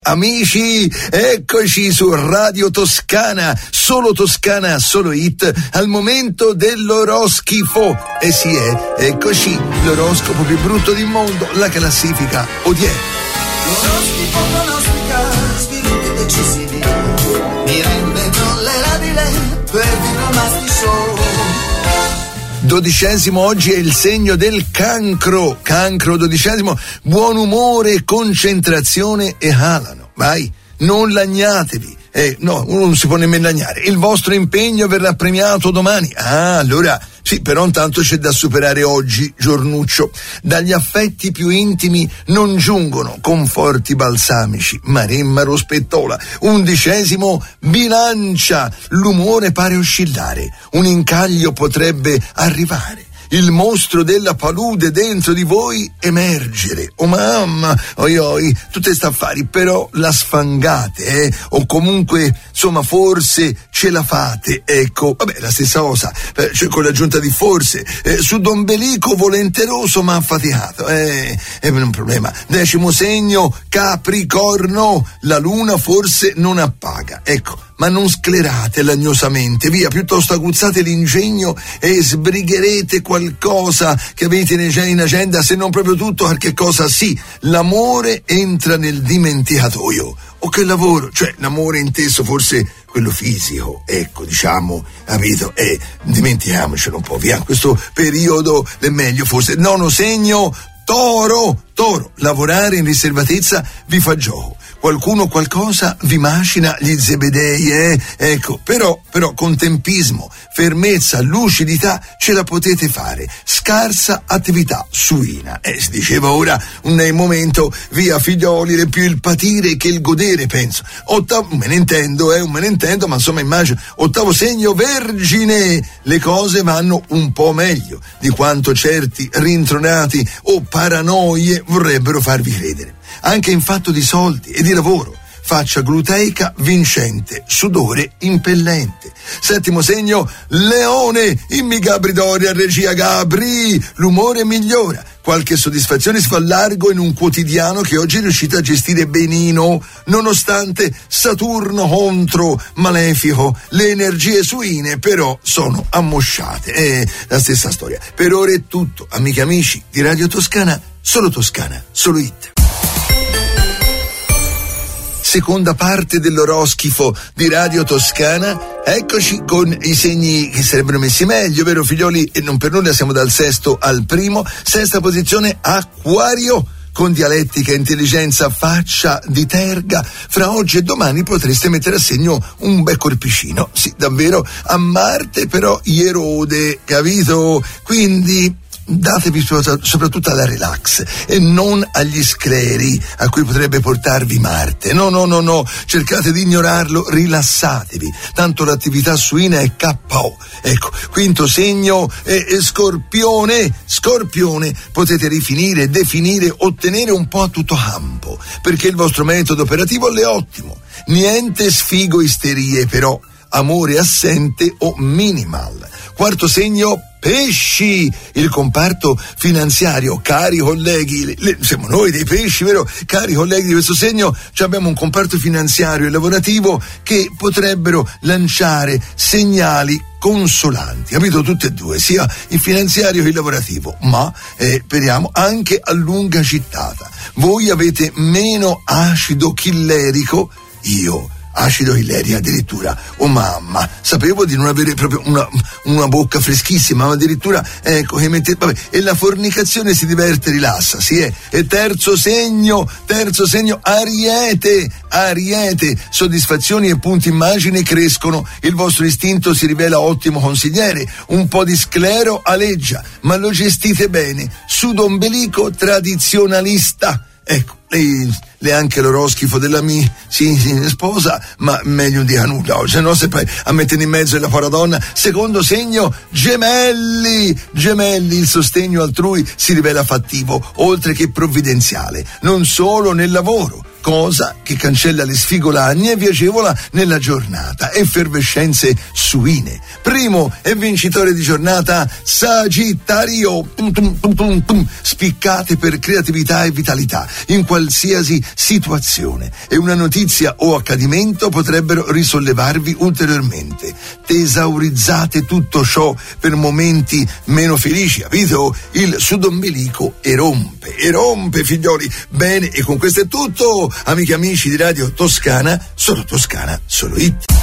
amici, eccoci su Radio Toscana, solo Toscana, solo hit, al momento dell'oroschifo. Sì, eccoci, l'oroscopo più brutto del mondo, la classifica odiè. L'oroscopo pronostica sviluppi decisivi, mi rende tollerabile per diplomasti show. 12° oggi è il segno del cancro, 12°, buon umore, concentrazione e alano, vai, non lagnatevi, no, uno non si può nemmeno lagnare, il vostro impegno verrà premiato domani, allora sì, però intanto c'è da superare oggi, giornuccio, dagli affetti più intimi non giungono conforti balsamici, maremma rospettola. 11° bilancia, l'umore pare oscillare, un incaglio potrebbe arrivare. Il mostro della palude dentro di voi emergere. Oh mamma, oi, tutte sta affari, però la sfangate, o comunque, insomma, forse ce la fate, ecco, vabbè, la stessa cosa, cioè con l'aggiunta di forse, su d'ombelico volenteroso ma affaticato, è un problema. 10° segno, Capricorno, la luna forse non appaga, ecco. Ma non sclerate lagnosamente, via, piuttosto aguzzate l'ingegno e sbrigherete qualcosa che avete in agenda, se non proprio tutto, qualche cosa sì. L'amore entra nel dimenticatoio. O che lavoro? Cioè, l'amore inteso forse quello fisico, ecco, diciamo, capito? Dimentichiamocelo un po', via, questo periodo è meglio forse. 9° segno, Toro, lavorare in riservatezza vi fa gioco. Qualcuno qualcosa vi macina gli zebedei, ecco, però con tempismo, fermezza, lucidità ce la potete fare. Scarsa attività suina, si diceva ora un momento, via figlioli, più il patire che il godere, penso. Me ne intendo, ma insomma immagino. 8° segno, Vergine, le cose vanno un po' meglio di quanto certi rintronati o paranoie vorrebbero farvi credere. Anche in fatto di soldi e di lavoro, faccia gluteica vincente, sudore impellente. 7° segno, Leone, immi Gabri Doria, regia Gabri, l'umore migliora, qualche soddisfazione si fa largo in un quotidiano che oggi è riuscito a gestire benino, nonostante Saturno contro Malefico, le energie suine però sono ammosciate, è la stessa storia. Per ora è tutto, amiche e amici di Radio Toscana, solo hit. Seconda parte dell'oroschifo di Radio Toscana, eccoci con i segni che sarebbero messi meglio, vero figlioli? E non per nulla siamo dal 6° al 1°, 6ª posizione, Acquario, con dialettica e intelligenza, faccia di terga, fra oggi e domani potreste mettere a segno un bel corpicino, sì, davvero, a Marte però ierode, capito? Quindi datevi soprattutto alla relax e non agli scleri a cui potrebbe portarvi Marte. No, cercate di ignorarlo, rilassatevi, tanto l'attività suina è KO. Ecco, 5° segno, Scorpione, potete rifinire, definire, ottenere un po' a tutto campo, perché il vostro metodo operativo è ottimo. Niente sfigo isterie però, amore assente o minimal. 4° segno, Pesci, il comparto finanziario, cari colleghi, siamo noi dei pesci, vero? Cari colleghi di questo segno, abbiamo un comparto finanziario e lavorativo che potrebbero lanciare segnali consolanti, capito? Tutte e due, sia il finanziario che il lavorativo, ma speriamo anche a lunga gittata. Voi avete meno acido chillerico, io acido chillerico addirittura, oh mamma, sapevo di non avere proprio una bocca freschissima, ma addirittura, ecco, che mettete, vabbè, e la fornicazione si diverte, rilassa, sì, E 3° segno, Ariete, soddisfazioni e punti immagine crescono, il vostro istinto si rivela ottimo consigliere, un po' di sclero aleggia, ma lo gestite bene, sudombelico tradizionalista, ecco. Lei anche l'oroschifo della mia sposa, ma meglio non dica nulla, se no se poi a mettere in mezzo la paradonna. 2° segno, Gemelli, il sostegno altrui si rivela fattivo, oltre che provvidenziale, non solo nel lavoro, cosa che cancella le sfigolagne e vi agevola nella giornata. Effervescenze suine. Primo e vincitore di giornata Sagittario. Spiccate per creatività e vitalità in qualsiasi situazione, e una notizia o accadimento potrebbero risollevarvi ulteriormente. Tesaurizzate tutto ciò per momenti meno felici, capito? Il sudombelico erompe figlioli. Bene, e con questo è tutto, amiche e amici di Radio Toscana, solo Toscana, solo hit.